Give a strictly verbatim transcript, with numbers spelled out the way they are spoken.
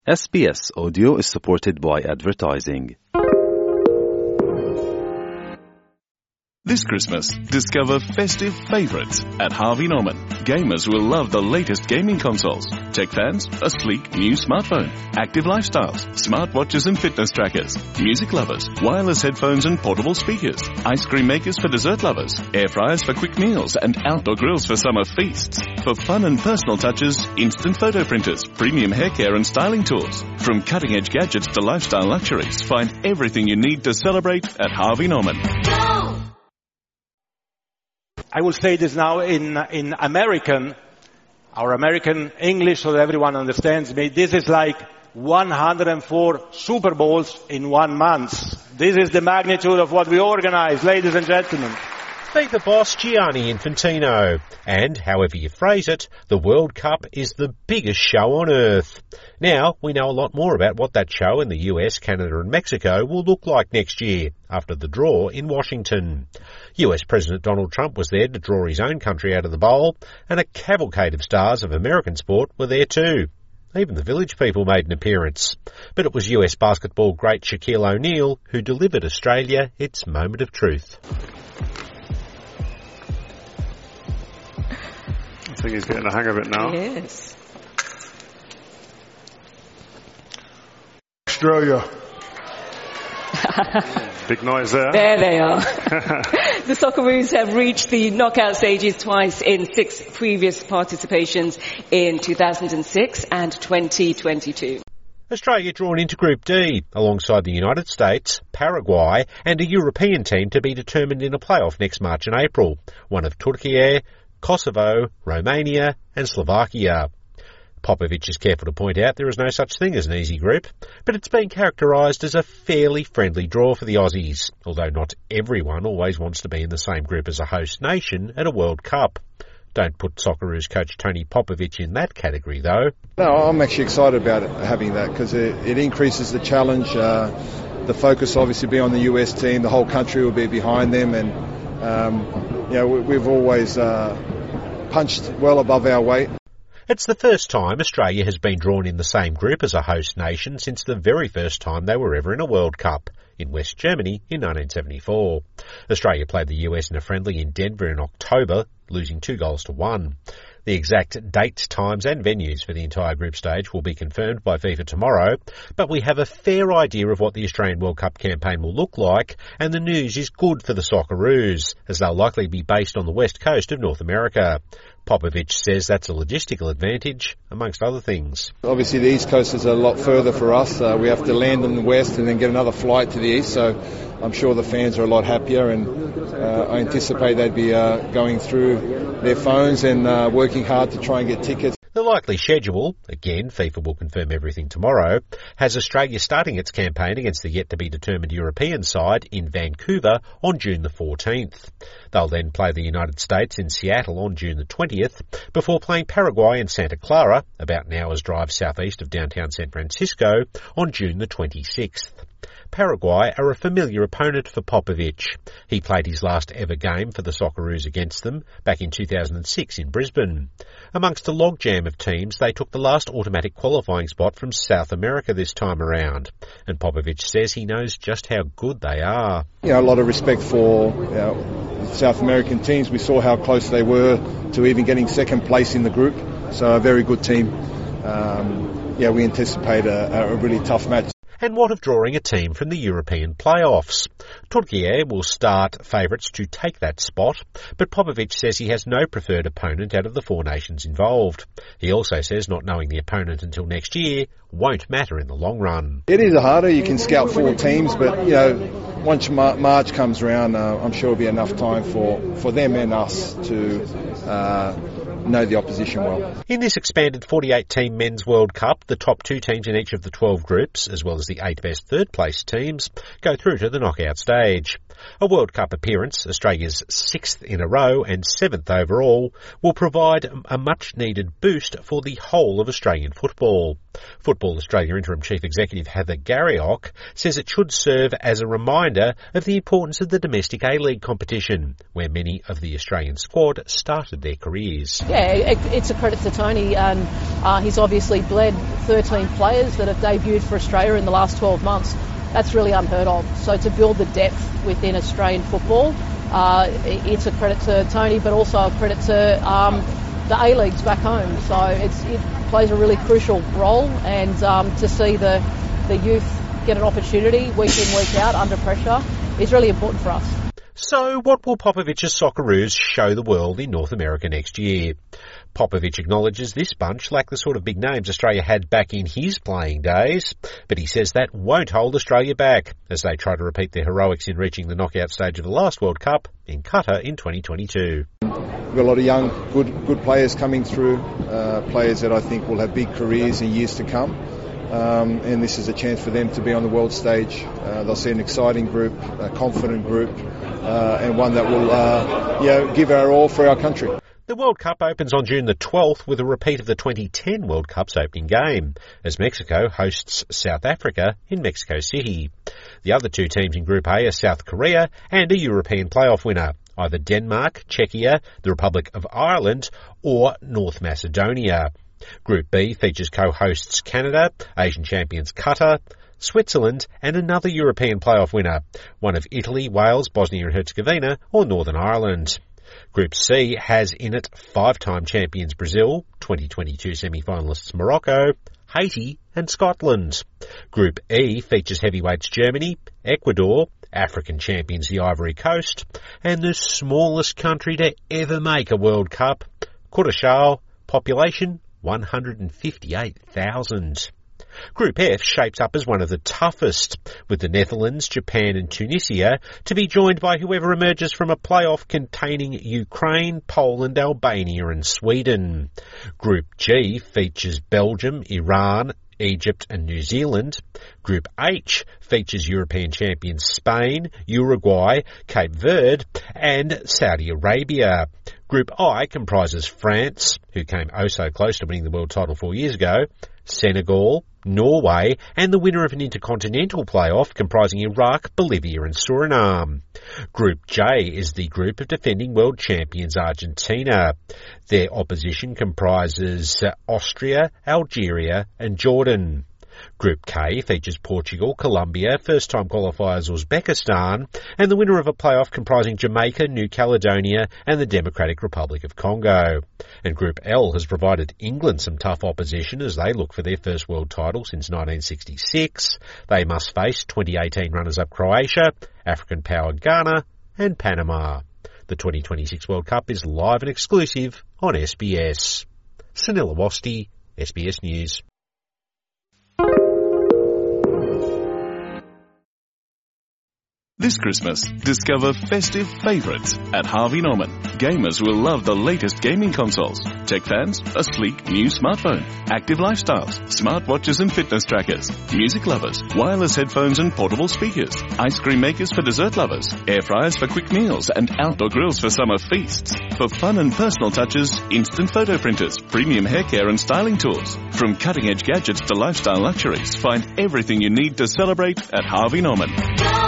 S B S Audio is supported by advertising. This Christmas, discover festive favorites at Harvey Norman. Gamers will love the latest gaming consoles. Tech fans, a sleek new smartphone. Active lifestyles, smartwatches and fitness trackers. Music lovers, wireless headphones and portable speakers. Ice cream makers for dessert lovers. Air fryers for quick meals and outdoor grills for summer feasts. For fun and personal touches, instant photo printers, premium hair care and styling tools. From cutting-edge gadgets to lifestyle luxuries, find everything you need to celebrate at Harvey Norman. I will say this now in in American, our American English, so that everyone understands me. This is like one hundred four Super Bowls in one month. This is the magnitude of what we organize, ladies and gentlemen. FIFA boss Gianni Infantino. And, however you phrase it, the World Cup is the biggest show on earth. Now, we know a lot more about what that show in the U S, Canada and Mexico will look like next year, after the draw in Washington. U S President Donald Trump was there to draw his own country out of the bowl, and a cavalcade of stars of American sport were there too. Even the Village People made an appearance. But it was U S basketball great Shaquille O'Neal who delivered Australia its moment of truth. I think he's getting the hang of it now. Yes. Australia. Big noise there. There they are. The Socceroos have reached the knockout stages twice in six previous participations in two thousand six and twenty twenty-two. Australia drawn into Group D, alongside the United States, Paraguay and a European team to be determined in a playoff next March and April, one of Turkey, Kosovo, Romania and Slovakia. Popovic is careful to point out there is no such thing as an easy group, but it's been characterised as a fairly friendly draw for the Aussies, although not everyone always wants to be in the same group as a host nation at a World Cup. Don't put Socceroos coach Tony Popovic in that category, though. No, I'm actually excited about it, having that, because it, it increases the challenge. Uh, the focus obviously be on the U S team. The whole country will be behind them, and um, you know, we, we've always uh, punched well above our weight. It's the first time Australia has been drawn in the same group as a host nation since the very first time they were ever in a World Cup, in West Germany in nineteen seventy-four. Australia played the U S in a friendly in Denver in October, losing two goals to one. The exact dates, times and venues for the entire group stage will be confirmed by FIFA tomorrow, but we have a fair idea of what the Australian World Cup campaign will look like, and the news is good for the Socceroos, as they'll likely be based on the west coast of North America. Popovic says that's a logistical advantage, amongst other things. Obviously the east coast is a lot further for us. Uh, we have to land in the west and then get another flight to the east, so I'm sure the fans are a lot happier, and uh, I anticipate they'd be uh, going through their phones and uh, working hard to try and get tickets. The likely schedule, again FIFA will confirm everything tomorrow, has Australia starting its campaign against the yet-to-be-determined European side in Vancouver on June the fourteenth. They'll then play the United States in Seattle on June the twentieth, before playing Paraguay in Santa Clara, about an hour's drive southeast of downtown San Francisco, on June the twenty-sixth. Paraguay are a familiar opponent for Popovic. He played his last ever game for the Socceroos against them back in two thousand six in Brisbane. Amongst a logjam of teams, they took the last automatic qualifying spot from South America this time around. And Popovic says he knows just how good they are. You know, a lot of respect for you know, South American teams. We saw how close they were to even getting second place in the group. So a very good team. Um, yeah, we anticipate a, a really tough match. And what of drawing a team from the European playoffs? Turkey will start favourites to take that spot, but Popovic says he has no preferred opponent out of the four nations involved. He also says not knowing the opponent until next year won't matter in the long run. It is harder. You can scout four teams, but you know, once March comes around, uh, I'm sure it'll be enough time for, for them and us to uh, know the opposition well. In this expanded forty-eight team Men's World Cup, the top two teams in each of the twelve groups, as well as the eight best third-place teams, go through to the knockout stage. A World Cup appearance, Australia's sixth in a row and seventh overall, will provide a much-needed boost for the whole of Australian football. Football Australia Interim Chief Executive Heather Garriock says it should serve as a reminder of the importance of the domestic A-League competition, where many of the Australian squad started their careers. Yeah, yeah, it, it's a credit to Tony, and uh, he's obviously bled thirteen players that have debuted for Australia in the last twelve months. That's really unheard of. So to build the depth within Australian football, uh, it's a credit to Tony, but also a credit to um, the A-Leagues back home. So it's, it plays a really crucial role, and um, to see the, the youth get an opportunity week in, week out under pressure is really important for us. So what will Popovic's Socceroos show the world in North America next year? Popovic acknowledges this bunch lack the sort of big names Australia had back in his playing days, but he says that won't hold Australia back as they try to repeat their heroics in reaching the knockout stage of the last World Cup in Qatar in twenty twenty-two. We've got a lot of young, good good players coming through, uh, players that I think will have big careers in years to come. Um, and this is a chance for them to be on the world stage. Uh, they'll see an exciting group, a confident group, uh, and one that will uh, you know, give our all for our country. The World Cup opens on June the twelfth with a repeat of the twenty ten World Cup's opening game, as Mexico hosts South Africa in Mexico City. The other two teams in Group A are South Korea and a European playoff winner, either Denmark, Czechia, the Republic of Ireland, or North Macedonia. Group B features co-hosts Canada, Asian champions Qatar, Switzerland and another European playoff winner, one of Italy, Wales, Bosnia and Herzegovina or Northern Ireland. Group C has in it five-time champions Brazil, twenty twenty-two semi-finalists Morocco, Haiti and Scotland. Group E features heavyweights Germany, Ecuador, African champions the Ivory Coast, and the smallest country to ever make a World Cup, Curaçao, population one hundred fifty-eight thousand. Group F shapes up as one of the toughest, with the Netherlands, Japan and Tunisia to be joined by whoever emerges from a playoff containing Ukraine, Poland, Albania and Sweden. Group G features Belgium, Iran, Egypt and New Zealand. Group H features European champions Spain, Uruguay, Cape Verde and Saudi Arabia. Group I comprises France, who came oh so close to winning the world title four years ago, Senegal, Norway and the winner of an intercontinental playoff comprising Iraq, Bolivia and Suriname. Group J is the group of defending world champions Argentina. Their opposition comprises Austria, Algeria and Jordan. Group K features Portugal, Colombia, first-time qualifiers Uzbekistan, and the winner of a playoff comprising Jamaica, New Caledonia and the Democratic Republic of Congo. And Group L has provided England some tough opposition as they look for their first world title since nineteen sixty-six. They must face twenty eighteen runners-up Croatia, African-powered Ghana and Panama. The twenty twenty-six World Cup is live and exclusive on S B S. Sunil Awasthi, S B S News. This Christmas, discover festive favorites at Harvey Norman. Gamers will love the latest gaming consoles, tech fans, a sleek new smartphone, active lifestyles, smartwatches and fitness trackers, music lovers, wireless headphones and portable speakers, ice cream makers for dessert lovers, air fryers for quick meals and outdoor grills for summer feasts. For fun and personal touches, instant photo printers, premium hair care and styling tools. From cutting edge gadgets to lifestyle luxuries, find everything you need to celebrate at Harvey Norman.